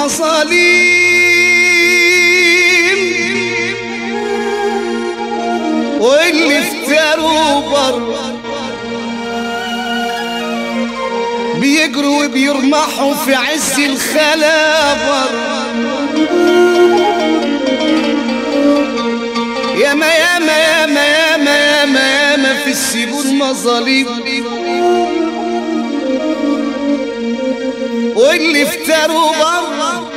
المظالم واللي افتروا بره بيجروا وبيرمحوا في عز الخلابر. ياما ياما ياما ياما ياما ياما في السجون مظالم واللي افتروا بره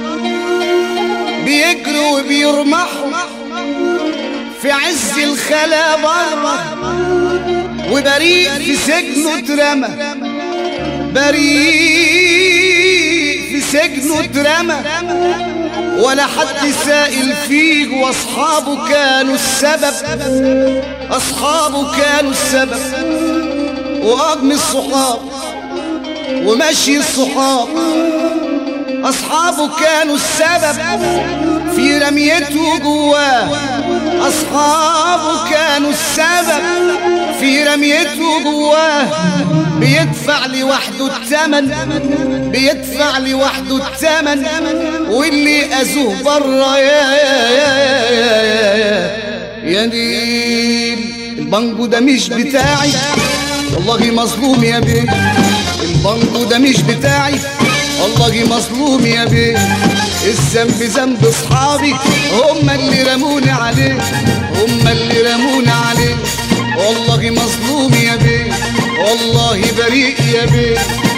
بيجروا وبيرمحوا في عز الخلابر. وبريء في سجنه اترمى، بريء في سجنه اترمى ولا حد سائل فيه، واصحابه كانوا السبب، اصحابه كانوا السبب. واجمل الصحاب ومشي الصحاب، اصحابه كانوا السبب في رميته جواه، اصحابه كانوا السبب في رميته جواه. بيدفع لوحده الثمن، بيدفع لوحده الثمن، واللي اذوه بره يا نيل. البانجو ده مش بتاعي والله مظلوم يا بيه، البانجو ده مش بتاعي والله مظلوم يا بيه. الذنب ذنب اصحابي، هم اللي رموني عليه، هم اللي رموني عليه. والله مظلوم يا بيه، والله بريء يا بيه.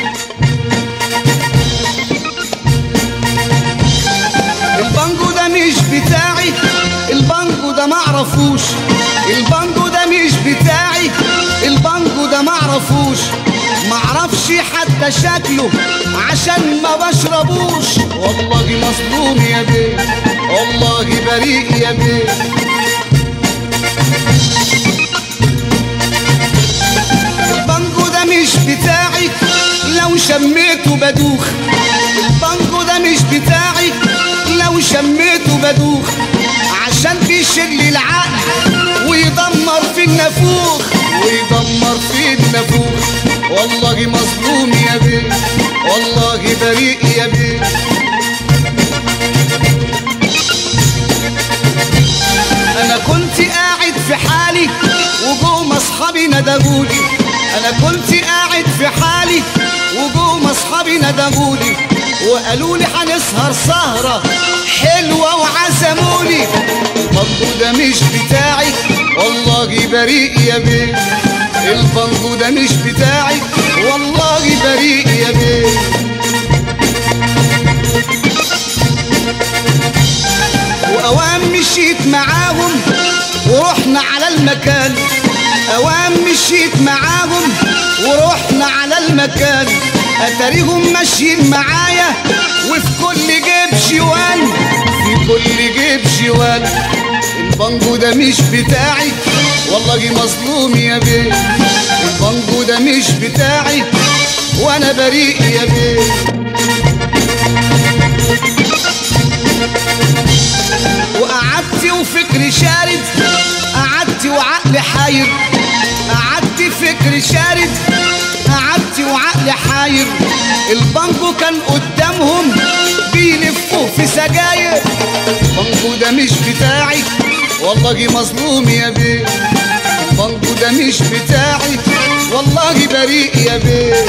البانجو ده مش بتاعي، البانجو ده معرفوش، البانجو ده مش بتاعي، البانجو ده معرفوش. معرفش حتى شكله عشان ما بشربوش. والله مظلوم يا بيه، والله بريء يا بيه. البانجو ده مش بتاعي لو شميته بدوخ، البانجو ده مش بتاعي لو شميته بدوخ، عشان بيشل العقل ويدمر في النافوخ، ويدمر في النافوخ. والله مظلوم يا بيه، والله بريء يا بيه. انا كنت قاعد في حالي وجوم اصحابي ندهولي، انا كنت قاعد في حالي وجوم اصحابي ندهولي وقالوا لي هنسهر سهره حلوه وعزموني. البانجو ده مش بتاعي والله بريء يا بيه، البانجو ده مش بتاعي والله بريء يا بيه. واوام مشيت معاهم ورحنا على المكان، اوام مشيت معاهم ورحنا على المكان. اتاريهم ماشيين معايا وفي كل جيب جوان، في كل جيب جوان. البانجو ده مش بتاعي والله مظلوم يا بيه، البانجو ده مش بتاعي وانا بريء يا بيه. وقعدت وفكري شارد، قعدت وعقلي حاير، قعدت فكري شارد، قعدت وعقلي حاير. البانجو كان قدامهم بيلفوا في سجاير. البانجو ده مش بتاعي والله مظلوم يا بيه، البانجو ده مش بتاعي والله بريء يا بيه.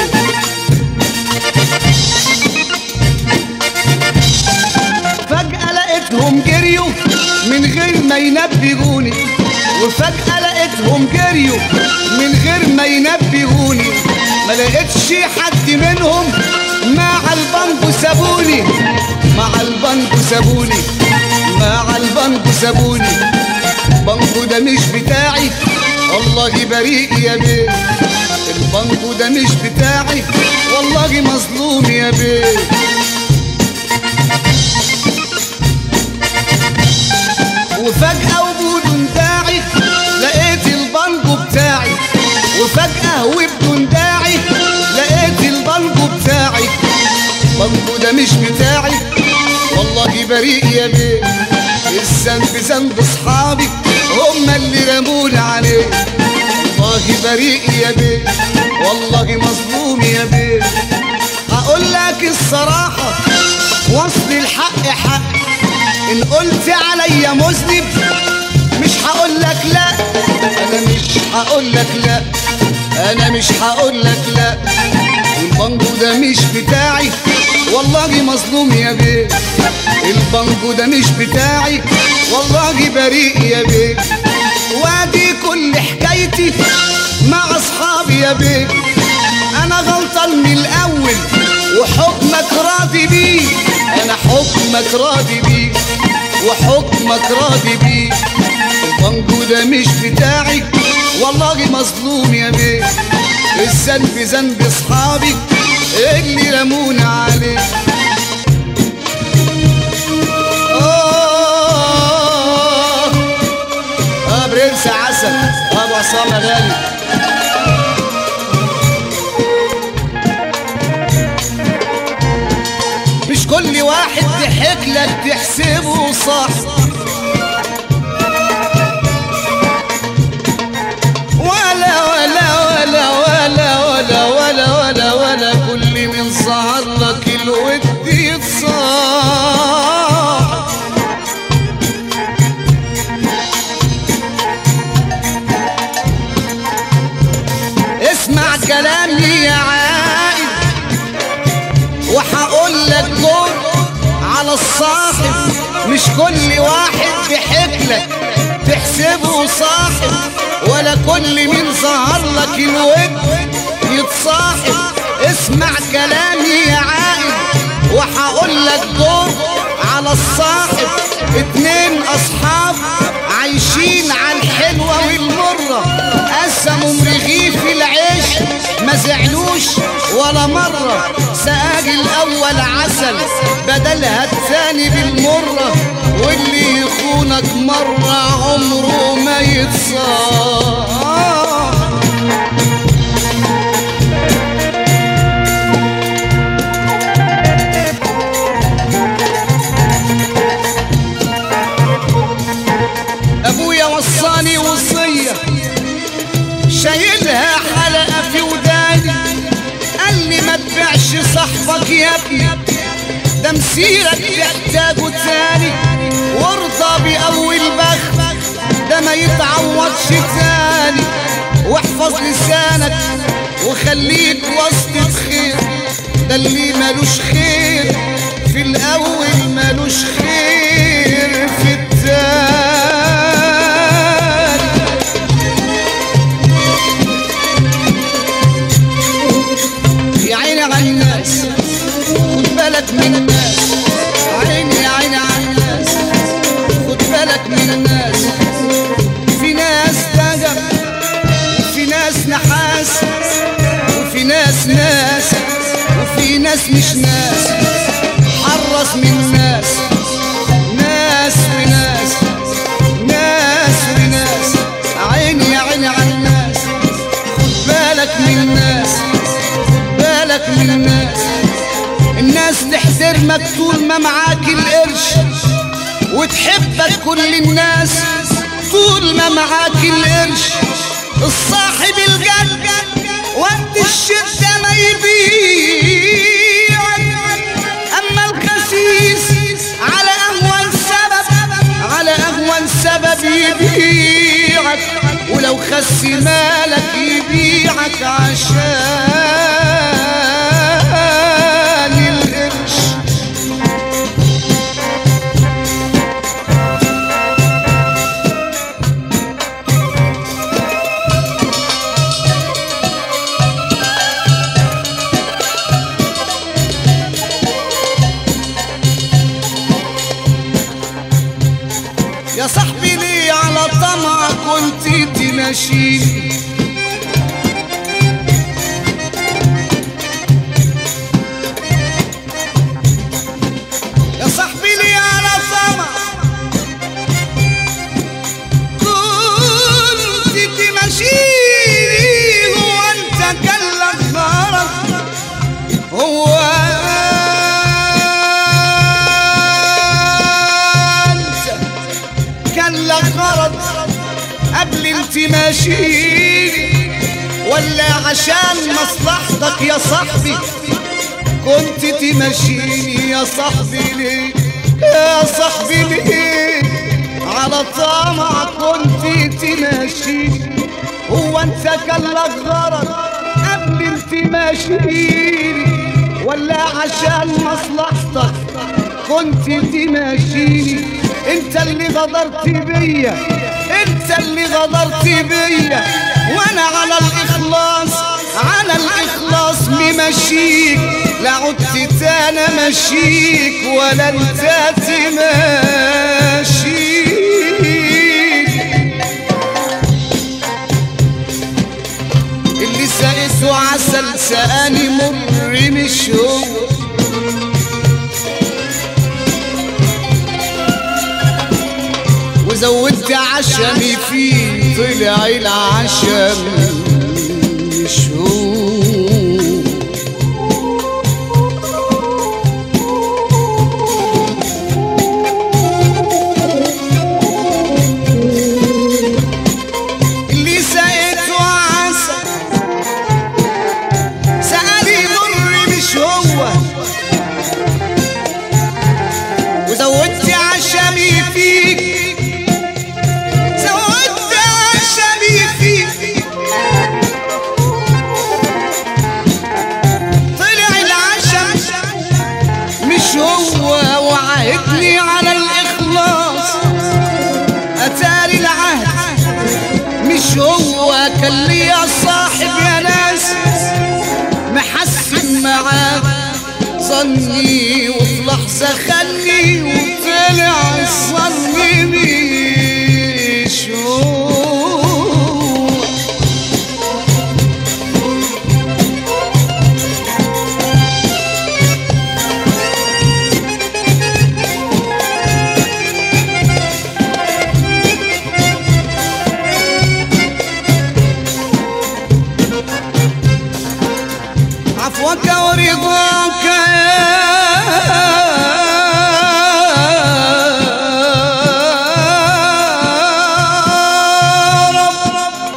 فجأة لقيتهم جريوا من غير ما ينبهوني، وفجأة لقيتهم جريوا من غير ما ينبهوني. ما لقيتش حد منهم مع البانجو سابوني، مع البانجو سابوني، مع البانجو سابوني. البانجو ده مش بتاعي والله بريء يا بيه، البانجو ده مش بتاعي والله مظلوم يا بيه. وفجأة وبدون داعي لقيت البانجو بتاعي، وفجأة وبدون داعي لقيت البانجو بتاعي. البانجو ده مش بتاعي والله بريء يا بيه. الذنب ذنب اصحابي، هم اللي رموني عليه. والله بريء يا بيه، والله مظلوم يا بيه. هقول لك الصراحة وصل الحق حق. ان قلت عليا مذنب مش هقولك لا، انا مش هقولك لا، انا مش هقولك لا. البانجو ده مش بتاعي والله مظلوم يا بيه، البانجو ده مش بتاعي والله بريء يا بيه. وادي كل حكايتي مع اصحابي يا بيه، انا غلطان من الاول وحكمك راضي بيه، انا حكمك راضي بيه وحكمك راضي بيه. البانجو ده مش بتاعي والله مظلوم يا بيه، الذنب ذنب اصحابي اللي رمونا عليه. برنس عسل ابو عصام غالي. مش كل واحد ضحك لك تحسبه صاحب، ولا ولا ولا ولا ولا ولا ولا ولا كل من ظهر لك الود يتصاحب. اسمع كلامي يا عائد وحقول لك دور على الصاحب، مش كل واحد بحكلك تحسبه صاحب، ولا كل من ظهر لك الود يتصاحب. اسمع كلامي يا عائد وحقول لك دور على الصاحب. اتنين اصحاب عايشين على الحلوة والمرة، قسموا رغيف العيش ما زعلوش ولا مرة. سقاج الاول عسل بدلها الثاني بالمرة، واللي يخونك مرة عمره ما يتصاحب. ابويا وصاني وصية شايلها حلقة في وداني، قال لي ما تبيعش صاحبك يا ابني ده مسيرك تحتاجه تاني، وارضى بأول بخت ده ما يتعوضش تاني. واحفظ لسانك وخليك وسط خير، ده اللي مالوش خير في الأول مالوش خير في التاني. يا عيني على الناس خد بالك من الناس، عيني يا عيني على الناس خد بالك من الناس. في ناس دجر وفي ناس نحاس وفي ناس ناس وفي ناس مش ناس. حرص من ناس، ناس وناس، ناس وناس. عيني يا عيني على الناس خد بالك من الناس، خد بالك من الناس. الناس تحترمك طول ما معاك القرش، وتحبك كل الناس طول ما معاك القرش. الصاحب الجد وقت الشدة ما يبيعك، أما الخسيس على أهون سبب، على أهون سبب يبيعك، ولو خس مالك يبيعك عشان القرش. يا صاحبي ليه على طمعك كنت تناشيني، يا صاحبي ليه على طمعك كنت تناشيني. هو انت كان لك غرض، هو كان لك غرض قبل انت ماشيني، ولا عشان مصلحتك يا صاحبي كنت تمشيني يا صاحبي ليه يا صاحبي ليه على طمع كنت تمشيني هو انت كان لك غرض قبل انت ماشيني ولا عشان مصلحتك كنت تمشيني انت اللي غدرت بيا انت اللي غدرت بيا وانا على الاخلاص ممشيك لا عدت تانا مشيك ولا انت تمشيك اللي سقيته عسل سقاني مر مش هو وزودت عشمي فيه طلع العشم مش هو اللي سقيته عسل سقاني مر مش هو وزودت عشمي فيك وعهدني على الإخلاص أتاري العهد مش هو كان لي يا صاحب يا ناس محسن معاه ظني وفي لحظة خلني وطلع الظن مش هو عفوك ورضاك يا رب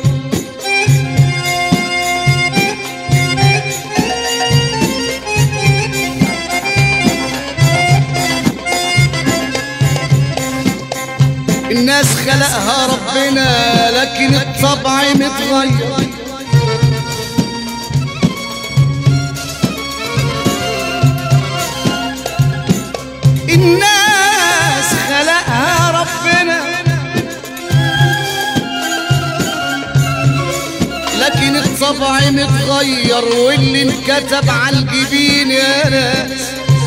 الناس خلقها ربنا لكن الطبع متغير الناس خلقها ربنا لكن الطبع متغير واللي انكتب على الجبين يا ناس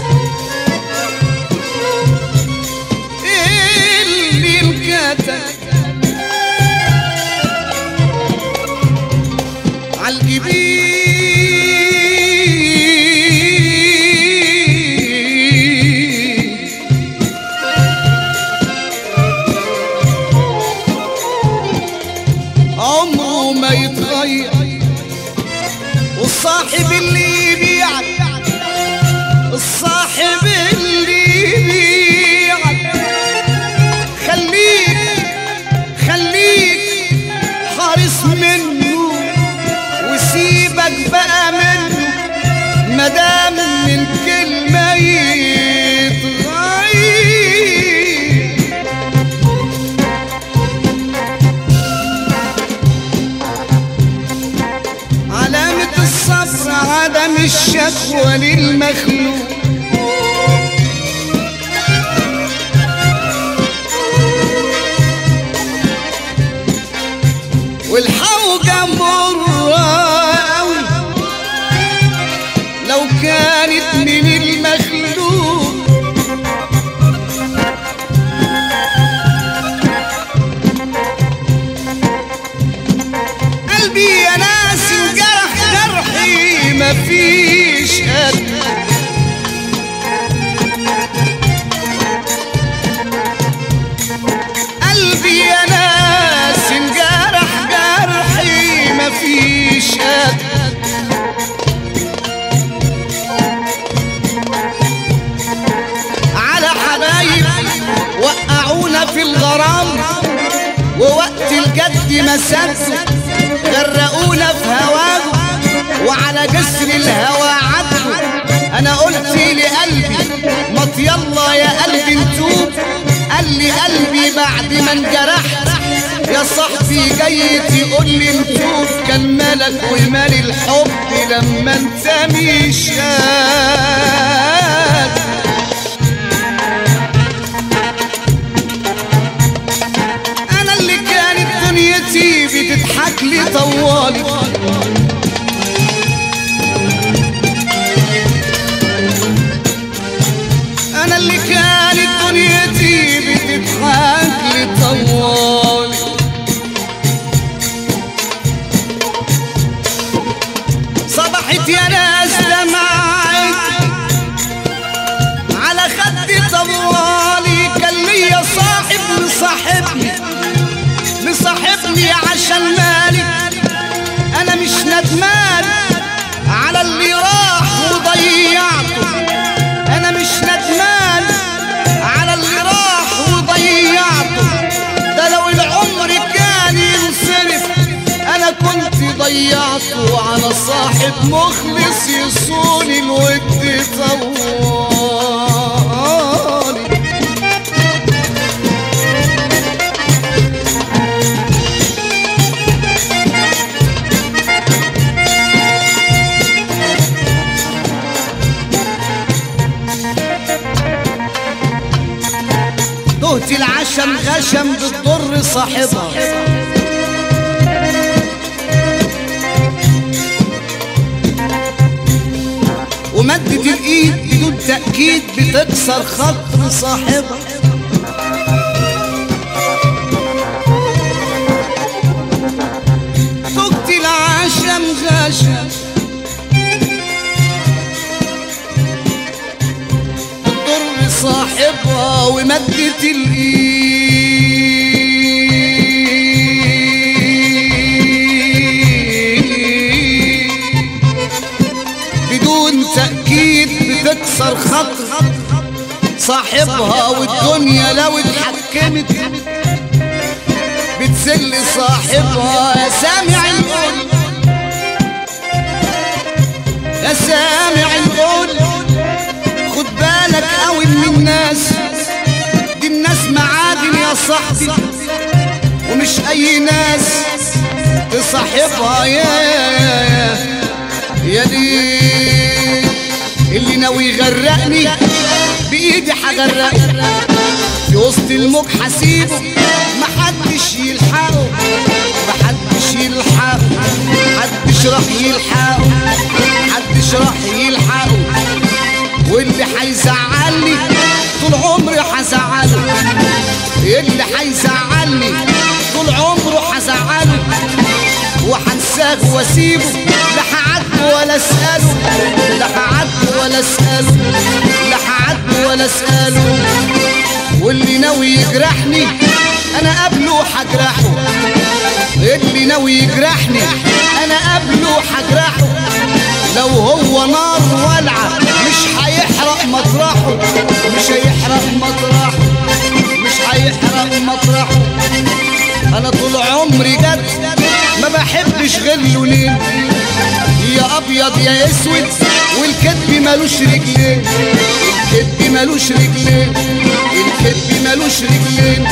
اللي انكتب على الجبين عمره ما يتغير والصاحب اللي يبيعك الصاحب اللي يبيعك خليك حارس منه وسيبك بقى منه مدام من كلمة يتغير علامة الصبر عدم الشكوى للمخلوق والحوجة مرة أوي لو كانت من المخلوق قلبي يا ناس انجرح جرحي مفيش قد قلبي يا ناس انجرح جرحي مفيش قد على حبايب وقعونا في الغرام ووقت الجد مسدوا غرقونا في هواهم وعلى جسر الهوى عدوا انا ما انجرحت يا صاحبي جاي تقول لي نشوف كان مالك ومال الحب لما انت مشيت. انا اللي كانت دنيتي بتضحك لي طوالي، انا اللي كانت دنيتي بتضحك لي طوالي. صبحت يا ناس دمعت على خدي طوالي، كان ليا صاحب مصاحبني عشان مالي. انا مش ندمان على اللي راح وضيعته، انا مش ندمان على اللي راح وضيعته. ده لو العمر كان ينصرف انا كنت ضيعته على صاحب مخلص يصون الود طوالي. تهت العشم غشم بتضر صاحبها، ومدت الايد بدون تأكيد بتكسر خاطر صاحبها. تهت العشم غشم صاحبها ومدت الايد بدون تأكيد بتكسر خاطر صاحبها. والدنيا لو اتحكمت بتذل صاحبها. يا سامع القول يا سامع القول خد بالك قوي من الناس دي، الناس معادن يا صاحبي ومش اي ناس تصاحبها. يا دي اللي ناوي يغرقني بايدي هغرقه، في وسط الموج حسيبه محدش يلحقه، محدش يلحقه، محدش راح يلحقه، محدش راح يلحقه. واللي هيزعلني طول عمري هزعله، اللي هيزعلني طول عمره هزعله، وهنساه واسيبه لا هعاتبه ولا اساله، لا هعاتبه ولا اساله، لا هعاتبه ولا اساله. واللي ناوي يجرحني انا قبله هجرحه، اللي ناوي يجرحني انا قبله هجرحه. لو هو نار ولعه مش هيحرق مطرحه، مش هيحرق مطرحه، مش هيحرق مطرحه. انا طول عمري جد ما بحبش غير لونين، يا ابيض يا اسود، والكذب مالوش رجلين، الكذب مالوش رجلين، الكذب مالوش رجلين.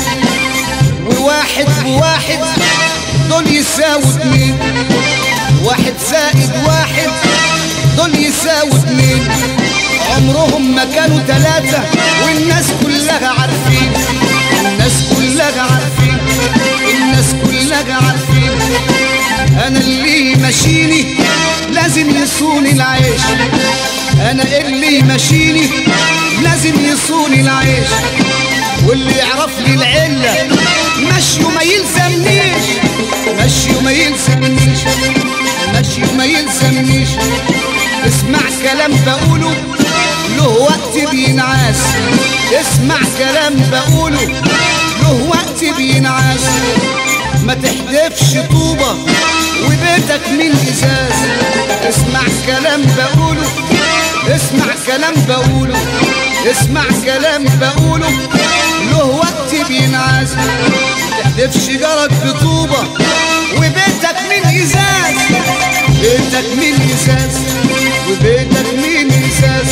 وواحد بواحد دول يساووا اتنين، واحد زائد واحد دول يساووا اتنين. عمرهم ما كانوا تلاتة والناس كلها عارفين، الناس كلها عارفين، الناس كلها عارفين. انا اللي ماشيني لازم يصون العيش، انا اللي ماشيني لازم يصون العيش. واللي يعرف لي العلة مشيه ما يلزمنيش، مشيه ما يلزمنيش، مشيه ما يلزمنيش. اسمع كلام بقوله له وقت بينعاس، اسمع كلام بقوله له وقت بينعاس. ما تحدفش طوبة وبيتك من ازاز، اسمع كلام بقوله، اسمع كلام بقوله، اسمع كلام بقوله له وقت بينعاس. ما تحدفش جارك بطوبة وبيتك من ازاز، بيتك من ازاز وبيتك من ازاز.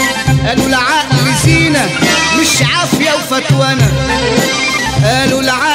قالوا العقل زينة مش عافية وفتوانة، قالوا العقل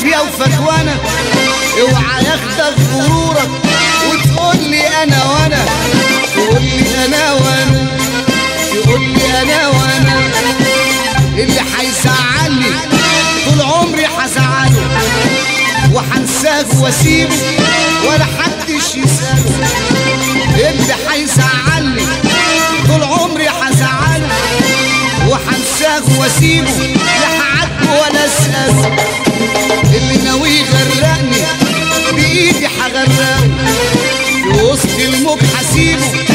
عافية وفتوانة، اوعى ياخدك غرورك وتقول لي انا وانا، تقول لي انا وانا، تقول لي انا وانا. اللي هيزعلني طول عمري هزعله، وهنساه واسيبه ولا حدش يسأله. اللي هيزعلني طول عمري هزعله، وهنساه واسيبه لا هعاتبه ولا اسأله. اللي ناوي يغرقني بإيدي هغرقه، في وسط الموج هسيبه